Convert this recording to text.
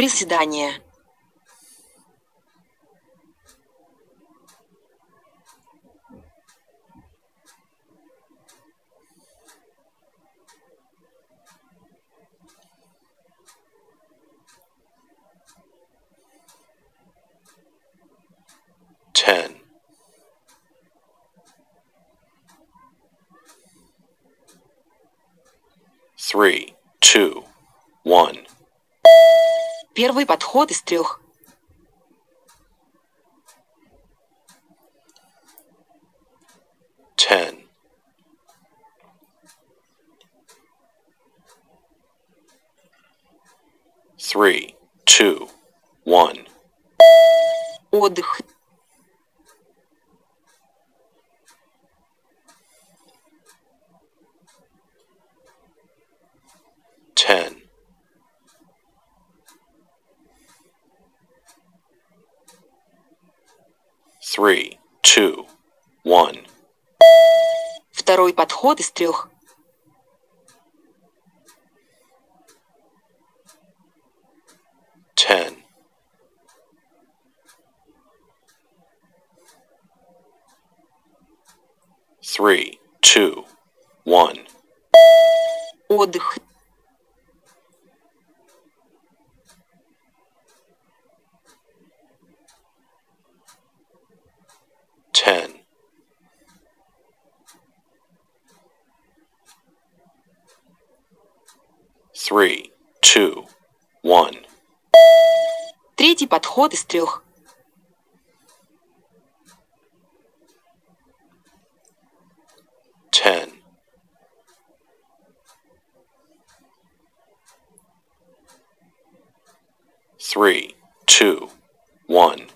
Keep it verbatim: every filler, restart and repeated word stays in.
Приседание. ten, three, two, one, Первый подход из трех. ten, three, two, one, Отдых. ten, three, two, one, Второй подход из трех. ten, three, two, one, Отдых. ten, three, two, one, Третий подход из трех. ten, three, two, one,